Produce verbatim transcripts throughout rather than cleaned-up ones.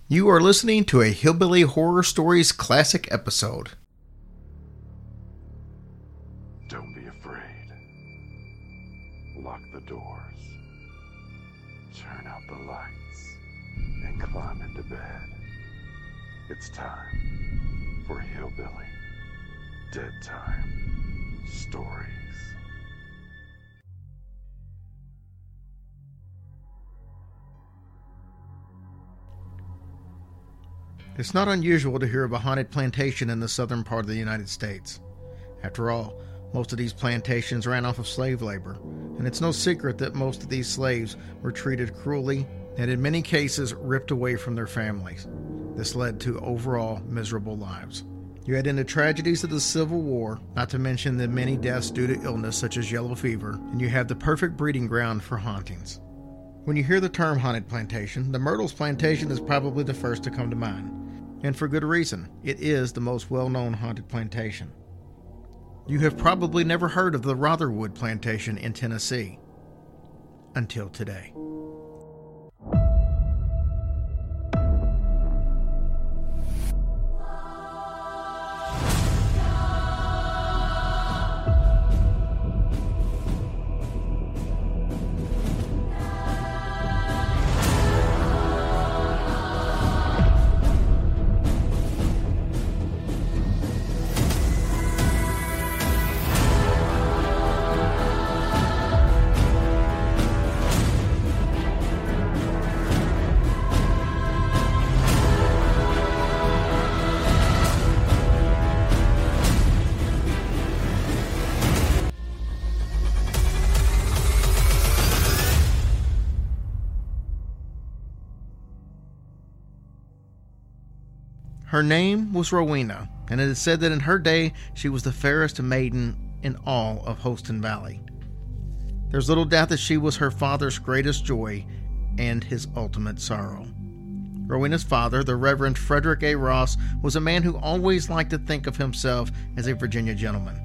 You are listening to a Hillbilly Horror Stories classic episode. Don't be afraid. Lock the doors. Turn out the lights. And climb into bed. It's time for Hillbilly Dead Time Stories. It's not unusual to hear of a haunted plantation in the southern part of the United States. After all, most of these plantations ran off of slave labor, and it's no secret that most of these slaves were treated cruelly and in many cases ripped away from their families. This led to overall miserable lives. You add in the tragedies of the Civil War, not to mention the many deaths due to illness such as yellow fever, and you have the perfect breeding ground for hauntings. When you hear the term haunted plantation, the Myrtles Plantation is probably the first to come to mind. And for good reason. It is the most well-known haunted plantation. You have probably never heard of the Rotherwood Plantation in Tennessee. Until today. Her name was Rowena, and it is said that in her day she was the fairest maiden in all of Holston Valley. There's little doubt that she was her father's greatest joy and his ultimate sorrow. Rowena's father, the Reverend Frederick A. Ross, was a man who always liked to think of himself as a Virginia gentleman.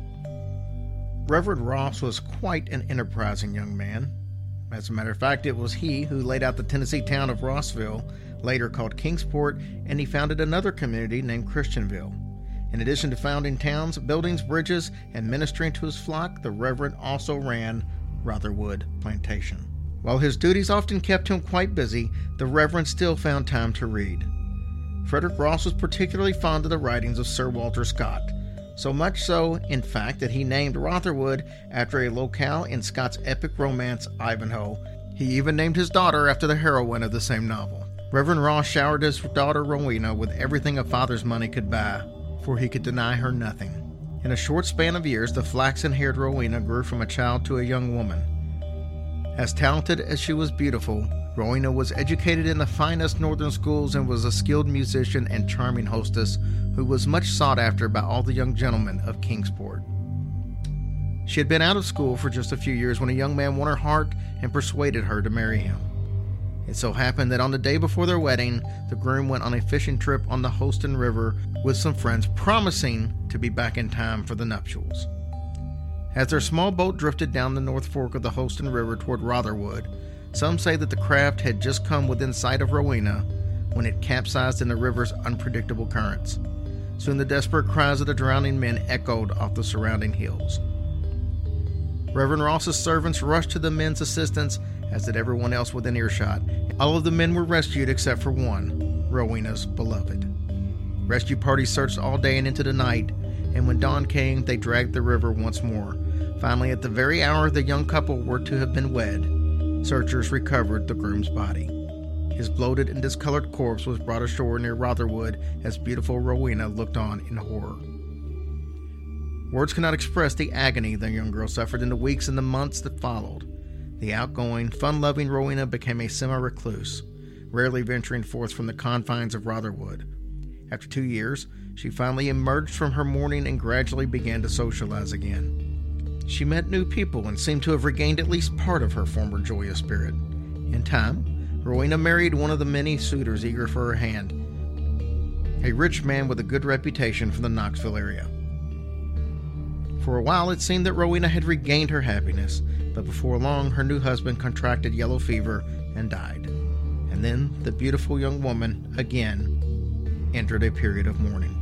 Reverend Ross was quite an enterprising young man. As a matter of fact, it was he who laid out the Tennessee town of Rossville, later called Kingsport, and he founded another community named Christianville. In addition to founding towns, buildings, bridges, and ministering to his flock, the Reverend also ran Rotherwood Plantation. While his duties often kept him quite busy, the Reverend still found time to read. Frederick Ross was particularly fond of the writings of Sir Walter Scott, so much so, in fact, that he named Rotherwood after a locale in Scott's epic romance Ivanhoe. He even named his daughter after the heroine of the same novel. Reverend Ross showered his daughter Rowena with everything a father's money could buy, for he could deny her nothing. In a short span of years, the flaxen-haired Rowena grew from a child to a young woman. As talented as she was beautiful, Rowena was educated in the finest northern schools and was a skilled musician and charming hostess who was much sought after by all the young gentlemen of Kingsport. She had been out of school for just a few years when a young man won her heart and persuaded her to marry him. It so happened that on the day before their wedding, the groom went on a fishing trip on the Holston River with some friends, promising to be back in time for the nuptials. As their small boat drifted down the North Fork of the Holston River toward Rotherwood, some say that the craft had just come within sight of Rowena when it capsized in the river's unpredictable currents. Soon the desperate cries of the drowning men echoed off the surrounding hills. Reverend Ross's servants rushed to the men's assistance, as did everyone else within earshot. All of the men were rescued except for one, Rowena's beloved. Rescue parties searched all day and into the night, and when dawn came, they dragged the river once more. Finally, at the very hour the young couple were to have been wed, searchers recovered the groom's body. His bloated and discolored corpse was brought ashore near Rotherwood as beautiful Rowena looked on in horror. Words cannot express the agony the young girl suffered in the weeks and the months that followed. The outgoing, fun-loving Rowena became a semi-recluse, rarely venturing forth from the confines of Rotherwood. After two years, she finally emerged from her mourning and gradually began to socialize again. She met new people and seemed to have regained at least part of her former joyous spirit. In time, Rowena married one of the many suitors eager for her hand, a rich man with a good reputation from the Knoxville area. For a while, it seemed that Rowena had regained her happiness, but before long, her new husband contracted yellow fever and died. And and then the beautiful young woman again entered a period of mourning.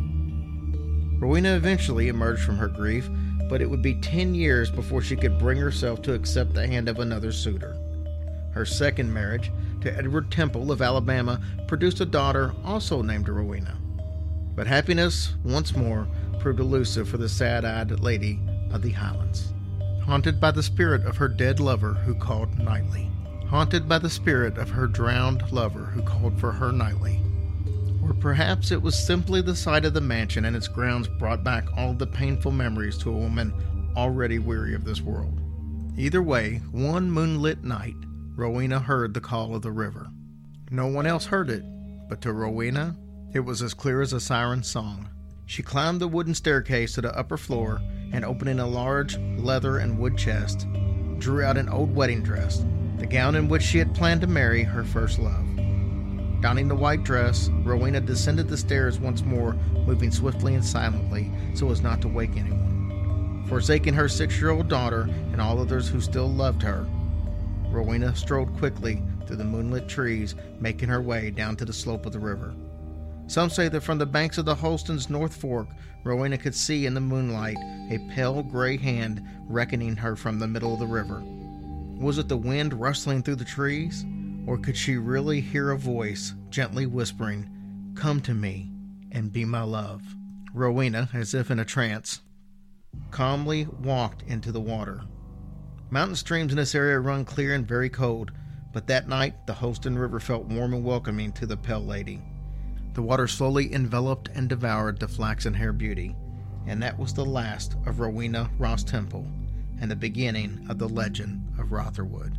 Rowena eventually emerged from her grief, but it would be ten years before she could bring herself to accept the hand of another suitor. Her second marriage to Edward Temple of Alabama produced a daughter also named Rowena. But happiness, once more, proved elusive for the sad-eyed lady of the Highlands. Haunted by the spirit of her dead lover who called nightly. Haunted by the spirit of her drowned lover who called for her nightly. Or perhaps it was simply the sight of the mansion and its grounds brought back all the painful memories to a woman already weary of this world. Either way, one moonlit night, Rowena heard the call of the river. No one else heard it, but to Rowena, it was as clear as a siren's song. She climbed the wooden staircase to the upper floor and, opening a large leather and wood chest, drew out an old wedding dress, the gown in which she had planned to marry her first love. Donning the white dress, Rowena descended the stairs once more, moving swiftly and silently so as not to wake anyone. Forsaking her six-year-old daughter and all others who still loved her, Rowena strode quickly through the moonlit trees, making her way down to the slope of the river. Some say that from the banks of the Holston's North Fork, Rowena could see in the moonlight a pale gray hand beckoning her from the middle of the river. Was it the wind rustling through the trees? Or could she really hear a voice gently whispering, "Come to me and be my love"? Rowena, as if in a trance, calmly walked into the water. Mountain streams in this area run clear and very cold, but that night the Holston River felt warm and welcoming to the pale lady. The water slowly enveloped and devoured the flaxen-haired beauty, and that was the last of Rowena Ross Temple and the beginning of the legend of Rotherwood.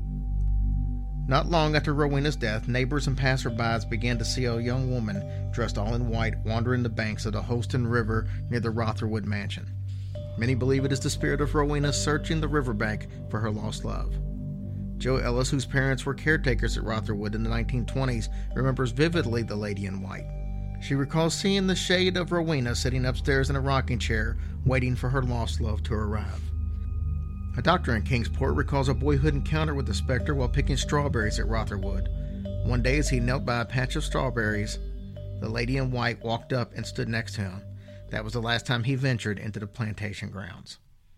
Not long after Rowena's death, neighbors and passerbys began to see a young woman dressed all in white wandering the banks of the Holston River near the Rotherwood mansion. Many believe it is the spirit of Rowena searching the riverbank for her lost love. Joe Ellis, whose parents were caretakers at Rotherwood in the nineteen twenties, remembers vividly the lady in white. She recalls seeing the shade of Rowena sitting upstairs in a rocking chair, waiting for her lost love to arrive. A doctor in Kingsport recalls a boyhood encounter with the specter while picking strawberries at Rotherwood. One day, as he knelt by a patch of strawberries, the lady in white walked up and stood next to him. That was the last time he ventured into the plantation grounds.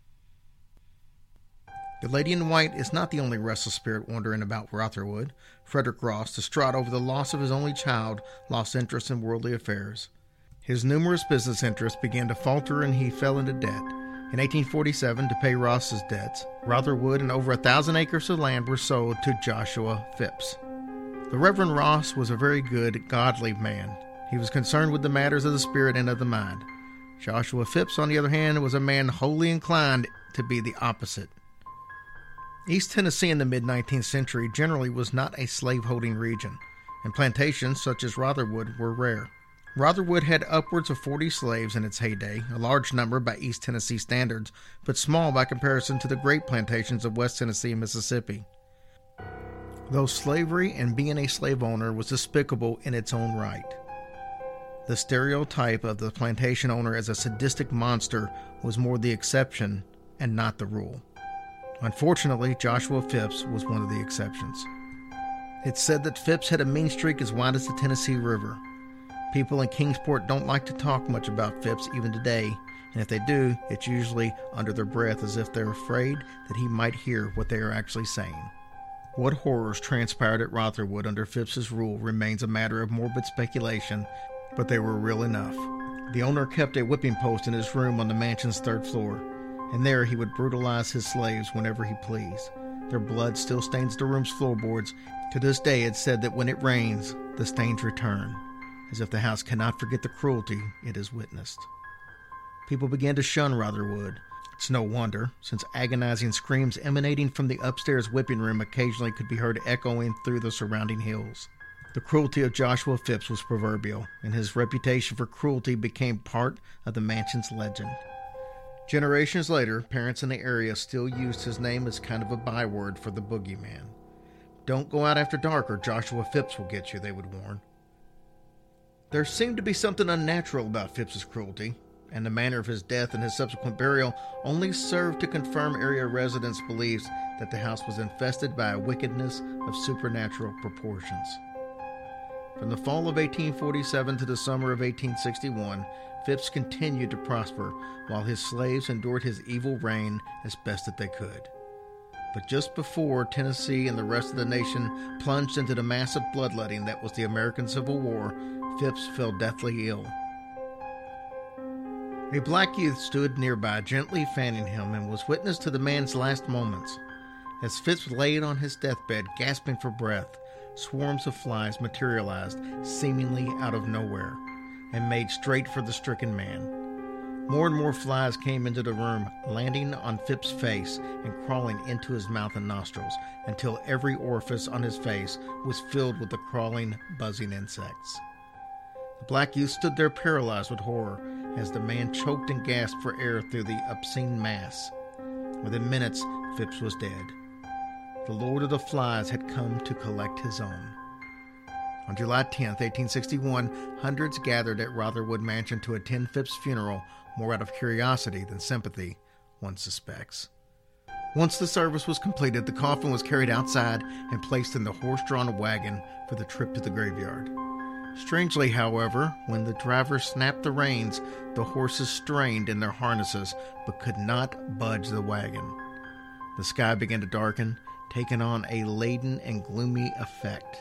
The lady in white is not the only restless spirit wandering about Rotherwood. Frederick Ross, distraught over the loss of his only child, lost interest in worldly affairs. His numerous business interests began to falter and he fell into debt. In eighteen forty-seven, to pay Ross's debts, Rotherwood and over a thousand acres of land were sold to Joshua Phipps. The Reverend Ross was a very good, godly man. He was concerned with the matters of the spirit and of the mind. Joshua Phipps, on the other hand, was a man wholly inclined to be the opposite. East Tennessee in the mid-nineteenth century generally was not a slave-holding region, and plantations such as Rotherwood were rare. Rotherwood had upwards of forty slaves in its heyday, a large number by East Tennessee standards, but small by comparison to the great plantations of West Tennessee and Mississippi. Though slavery and being a slave owner was despicable in its own right, the stereotype of the plantation owner as a sadistic monster was more the exception and not the rule. Unfortunately, Joshua Phipps was one of the exceptions. It's said that Phipps had a mean streak as wide as the Tennessee River. People in Kingsport don't like to talk much about Phipps even today, and if they do, it's usually under their breath as if they're afraid that he might hear what they are actually saying. What horrors transpired at Rotherwood under Phipps's rule remains a matter of morbid speculation, but they were real enough. The owner kept a whipping post in his room on the mansion's third floor, and there he would brutalize his slaves whenever he pleased. Their blood still stains the room's floorboards. To this day it's said that when it rains, the stains return, as if the house cannot forget the cruelty it has witnessed. People began to shun Rotherwood. It's no wonder, since agonizing screams emanating from the upstairs whipping room occasionally could be heard echoing through the surrounding hills. The cruelty of Joshua Phipps was proverbial, and his reputation for cruelty became part of the mansion's legend. Generations later, parents in the area still used his name as kind of a byword for the boogeyman. "Don't go out after dark or Joshua Phipps will get you," they would warn. There seemed to be something unnatural about Phipps's cruelty, and the manner of his death and his subsequent burial only served to confirm area residents' beliefs that the house was infested by a wickedness of supernatural proportions. From the fall of eighteen forty-seven to the summer of eighteen sixty-one, Phips continued to prosper while his slaves endured his evil reign as best that they could. But just before Tennessee and the rest of the nation plunged into the massive bloodletting that was the American Civil War, Phips fell deathly ill. A black youth stood nearby, gently fanning him, and was witness to the man's last moments. As Phips laid on his deathbed, gasping for breath, swarms of flies materialized, seemingly out of nowhere, and made straight for the stricken man. More and more flies came into the room, landing on Phips' face and crawling into his mouth and nostrils, until every orifice on his face was filled with the crawling, buzzing insects. The black youth stood there paralyzed with horror as the man choked and gasped for air through the obscene mass. Within minutes, Phips was dead. The Lord of the Flies had come to collect his own. On July tenth, eighteen sixty-one, hundreds gathered at Rotherwood Mansion to attend Phips' funeral, more out of curiosity than sympathy, one suspects. Once the service was completed, the coffin was carried outside and placed in the horse-drawn wagon for the trip to the graveyard. Strangely, however, when the driver snapped the reins, the horses strained in their harnesses but could not budge the wagon. The sky began to darken, taking on a leaden and gloomy effect.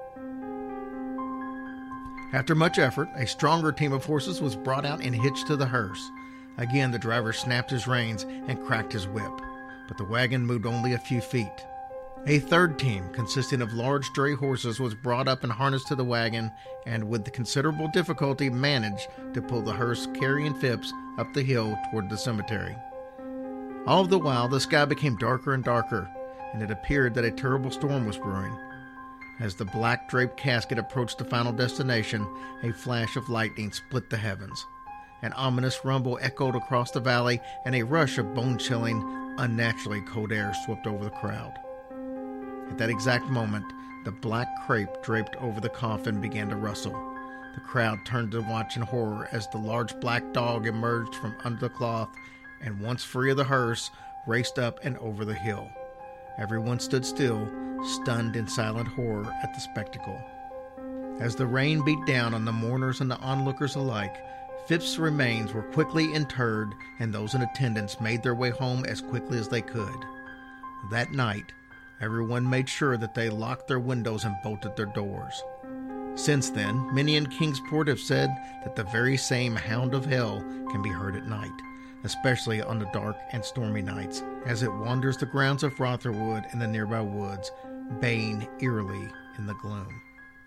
After much effort, a stronger team of horses was brought out and hitched to the hearse. Again, the driver snapped his reins and cracked his whip, but the wagon moved only a few feet. A third team, consisting of large dray horses, was brought up and harnessed to the wagon, and with considerable difficulty managed to pull the hearse carrying Phips up the hill toward the cemetery. All the while, the sky became darker and darker, and it appeared that a terrible storm was brewing. As the black draped casket approached the final destination, a flash of lightning split the heavens. An ominous rumble echoed across the valley, and a rush of bone-chilling, unnaturally cold air swept over the crowd. At that exact moment, the black crepe draped over the coffin began to rustle. The crowd turned to watch in horror as the large black dog emerged from under the cloth and, once free of the hearse, raced up and over the hill. Everyone stood still, stunned in silent horror at the spectacle. As the rain beat down on the mourners and the onlookers alike, Phips' remains were quickly interred, and those in attendance made their way home as quickly as they could. That night, everyone made sure that they locked their windows and bolted their doors. Since then, many in Kingsport have said that the very same hound of hell can be heard at night, especially on the dark and stormy nights, as it wanders the grounds of Rotherwood and the nearby woods, baying eerily in the gloom.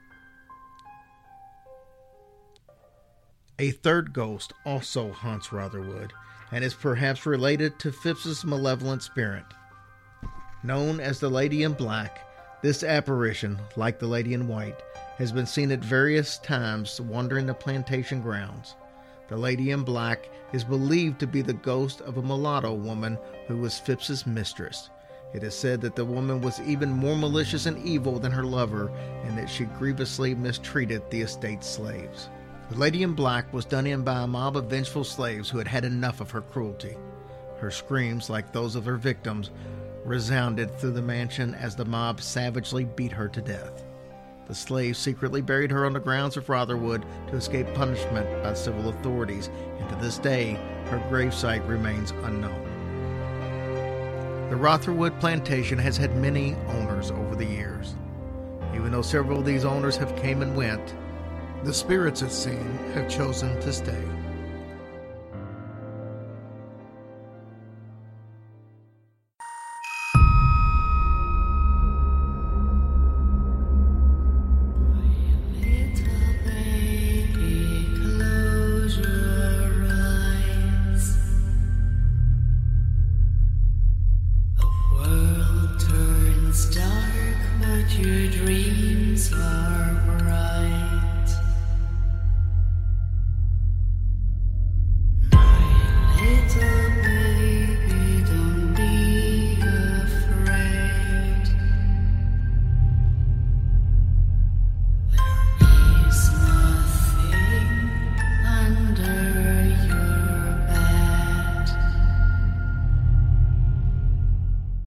A third ghost also haunts Rotherwood, and is perhaps related to Phips' malevolent spirit. Known as the Lady in Black, this apparition, like the Lady in White, has been seen at various times wandering the plantation grounds. The Lady in Black is believed to be the ghost of a mulatto woman who was Phips' mistress. It is said that the woman was even more malicious and evil than her lover, and that she grievously mistreated the estate's slaves. The Lady in Black was done in by a mob of vengeful slaves who had had enough of her cruelty. Her screams, like those of her victims, resounded through the mansion as the mob savagely beat her to death. The slaves secretly buried her on the grounds of Rotherwood to escape punishment by civil authorities, and to this day, her gravesite remains unknown. The Rotherwood plantation has had many owners over the years. Even though several of these owners have came and went, the spirits, it seems, have chosen to stay. Dark, but your dreams are bright.